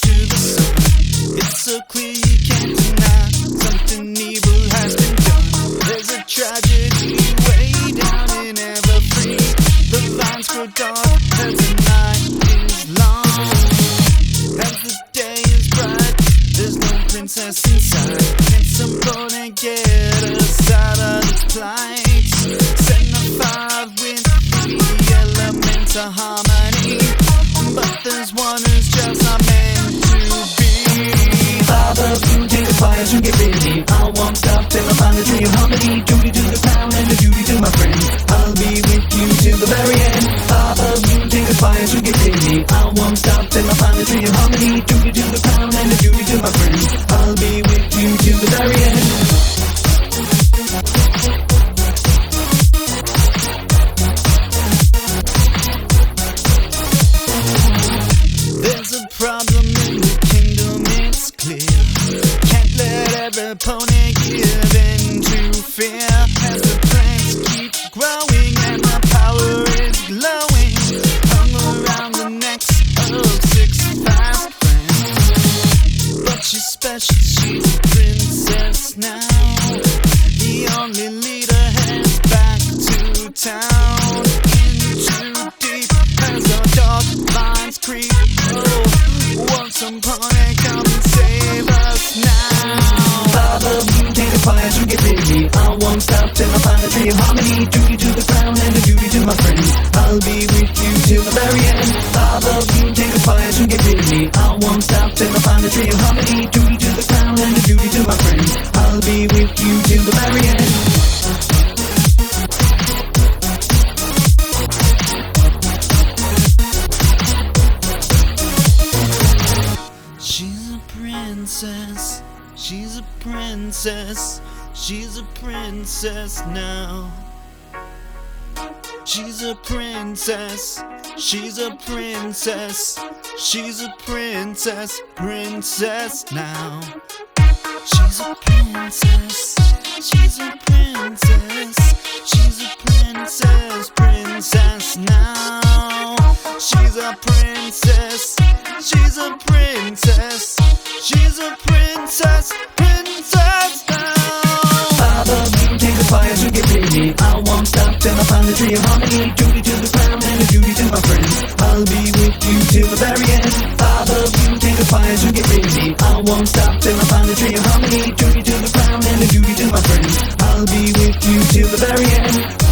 to the sun. It's so clear you can't deny something evil has been done. There's a tragedy way down in Everfree. The lines grow dark as the night is long. As the day is bright, there's no princess inside. Can somebody get us out of this plight? Send a fire with the elements of harmony, but there's one who's just not meant to be. Father, you take the fire to get busy. I won't stop till I find the tree of harmony. Duty to the crown and the duty to my friend. I'll be with you till the very end. Father, you take the fire to get busy. I won't stop till I find the tree of harmony. Duty to the crown and the duty to my friend. I'll be with you till the very end. There's a problem in the kingdom, it's clear. Can't let every pony give in to fear. As the planks keep growing and the power is glowing, hung around the necks of 6 fast friends. But she's special, she's a princess now. The only leader heads back to town. Into deep as the dark lines creep. Oh, won't some pony come and save us now? Father, you take the fire to get busy. I won't stop till I find the tree of harmony. Duty to the crown and the duty to my friend. I'll be with you till the very end. Father, you take the fire to get busy. I won't stop till I find the tree of harmony. Duty to the crown and the duty to my friend. I'll be with you till the very end. She's a princess, she's a princess, she's a princess now. She's a princess, she's a princess, she's a princess, princess now. She's a princess, she's a princess, she's a princess, princess now. She's a princess, she's a princess, she's a princess, princess now. Father, you take the fire to get busy. I won't stop till I find the tree of harmony. Duty to the crown and the duty to my friend. I'll be with you till the very end. Father, you take the fire to get busy. I won't stop till I find the tree of harmony. Duty to the crown and the duty to my friend. I'll be with you till the very end.